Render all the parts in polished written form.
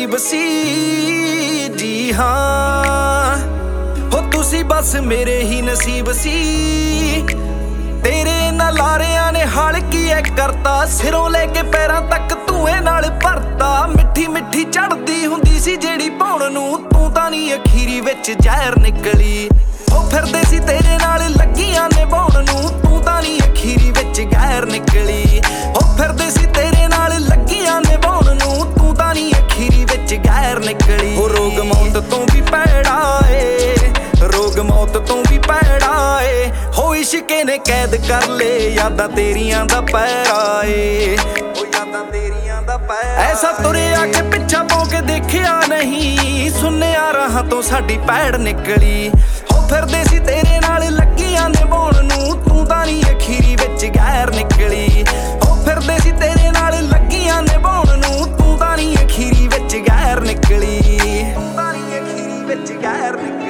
ਨਸੀਬ ਸੀ ਜੀ ਹਾਂ ਹੋ ਤੁਸੀਂ ਬਸ ਮੇਰੇ ਹੀ ਨਸੀਬ ਸੀ। ਤੇਰੇ ਨਾਲ ਲਾਰਿਆਂ ਨੇ ਹਾਲ ਕੀ ਐ ਕਰਤਾ, ਸਿਰੋਂ ਲੈ ਕੇ ਪੈਰਾਂ ਤੱਕ ਧੂਏ ਨਾਲ ਭਰਤਾ। ਮਿੱਠੀ ਮਿੱਠੀ ਚੜਦੀ ਹੁੰਦੀ ਸੀ ਜਿਹੜੀ ਭੌਣ ਨੂੰ, ਤੂੰ ਤਾਂ ਨਹੀਂ ਅਖੀਰੀ ਵਿੱਚ ਜ਼ਹਿਰ ਨਿਕਲੀ। ਉਹ ਫਿਰਦੇ ਸੀ ਤੇਰੇ ਨਾਲ ਲੱਗੀਆਂ ਨਿਭਾਉਣ ਨੂੰ, ਤੂੰ ਤਾਂ ਨਹੀਂ ਅਖੀਰੀ ਵਿੱਚ ਜ਼ਹਿਰ ਨਿਕਲੀ। ਉਹ ਫਿਰਦੇ ਸੀ ਤੇਰੇ ਨਾਲ ਲੱਗੀਆਂ ਨਿਭਾਉਣ ਨੂੰ, ਤੂੰ ਤਾਂ ਨਹੀਂ ਅਖੀਰੀ ਵਿੱਚ ਜ਼ਹਿਰ ਨਿਕਲੀ। ਉਹ ਰੋਗ ਮੌਤ ਤੋਂ ਵੀ ਭੈੜਾ ਏ, ਰੋਗ ਮੌਤ ਤੋਂ ਵੀ ਭੈੜਾ ਏ। ਹੋ ਇਸ਼ਕੇ ਨੇ ਕੈਦ ਕਰ ਲੇ ਯਾਦਾਂ ਤੇਰੀਆਂ ਦਾ ਪੈਰਾ ਏ, ਉਹ ਯਾਦਾਂ ਤੇਰੀਆਂ ਦਾ ਪੈਰਾ। ਐਸਾ ਤੁਰਿਆ ਕਿ ਪਿੱਛਾ ਪਾ ਕੇ ਦੇਖਿਆ ਨਹੀਂ, ਸੁਣਿਆ ਰਾਹਾਂ ਤੋਂ ਸਾਡੀ ਪੈੜ ਨਿਕਲੀ। ਹੋ ਫਿਰਦੇ ਸੀ ਤੇਰੇ ਨਾਲ ਲੱਗੀਆਂ ਨਿਭਾਉਣ ਨੂੰ, ਤੂੰ ਤਾਂ ਨਹੀਂ ਅਖੀਰੀ ਵਿੱਚ ਜ਼ਹਿਰ ਨਿਕਲੀ। ਹੋ ਫਿਰਦੇ ਸੀ ਤੇਰੇ ਨਾਲ ਲੱਗੀਆਂ ਨਿਭਾਉਣ ਨੂੰ, ਤੂੰ ਤਾਂ ਨਹੀਂ ਅਖੀਰੀ ਵਿੱਚ ਜ਼ਹਿਰ ਨਿਕਲੀ। ਤੂੰ ਤਾਂ ਨਹੀਂ ਅਖੀਰੀ ਵਿੱਚ ਜ਼ਹਿਰ ਨਿਕਲੀ।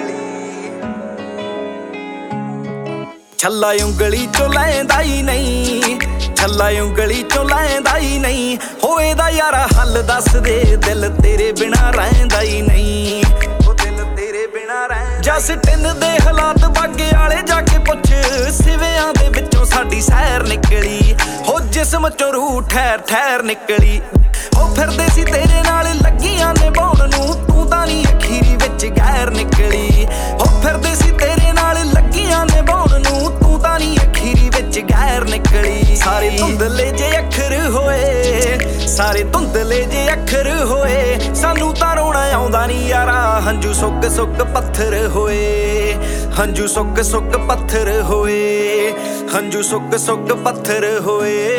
ਛੱਲਾ ਉਂਗਲੀ ਚੋਂ ਲੈਂਦਾ ਹੀ ਨਹੀਂ, ਛੱਲਾ ਉਂਗਲੀ ਚੋਂ ਲੈਂਦਾ ਹੀ ਨਹੀਂ। ਹੋਏ ਦਾ ਯਾਰਾ ਹੱਲ ਦੱਸ ਦੇ, ਦਿਲ ਤੇਰੇ ਬਿਨਾ ਰਹਿੰਦਾ ਹੀ ਨਹੀਂ। ਉਹ ਦਿਲ ਤੇਰੇ ਬਿਨਾ ਰਹਿੰਦਾ। ਜਸ ਟਿੰਨ ਦੇ ਹਾਲਾਤ ਬਾਗੇ ਵਾਲੇ ਜਾ ਕੇ ਪੁੱਛ, ਸਿਵਿਆਂ ਦੇ ਵਿੱਚੋਂ ਸਾਡੀ ਸੈਰ ਨਿਕਲੀ। ਹੋ ਜਿਸਮ ਚੋਂ ਰੂਹ ਠਹਿਰ ਠਹਿਰ ਨਿਕਲੀ। ਉਹ ਫਿਰਦੇ ਸੀ ਤੇਰੇ ਨਾਲ ਲੱਗੀਆਂ ਨਿਭਾਉਣ ਨੂੰ, ਤੂੰ ਤਾਂ ਨਹੀਂ ਅਖੀਰੀ ਵਿੱਚ ਜ਼ਹਿਰ ਨਿਕਲੀ। ਉਹ ਫਿਰਦੇ ਸੀ ਤੇਰੇ ਨਾਲ ਲੱਗੀਆਂ ਨਿਭਾਉਣ ਨੂੰ, ਤੂੰ ਤਾਂ ਨਹੀਂ ਅਖੀਰੀ ਵਿੱਚ ਜ਼ਹਿਰ ਨਿਕਲੀ। ਸਾਰੇ ਧੁੰਦਲੇ ਜੇ ਅੱਖਰ ਹੋਏ, ਸਾਰੇ ਧੁੰਦਲੇ ਜੇ ਅੱਖਰ ਹੋਏ। ਸਾਨੂੰ ਤਾਂ ਰੋਣਾ ਆਉਂਦਾ ਨਹੀਂ ਯਾਰਾ, ਹੰਝੂ ਸੁੱਕ ਸੁੱਕ ਪੱਥਰ ਹੋਏ। ਹੰਝੂ ਸੁੱਕ ਸੁੱਕ ਪੱਥਰ ਹੋਏ, ਹੰਝੂ ਸੁੱਕ ਸੁੱਕ ਪੱਥਰ ਹੋਏ।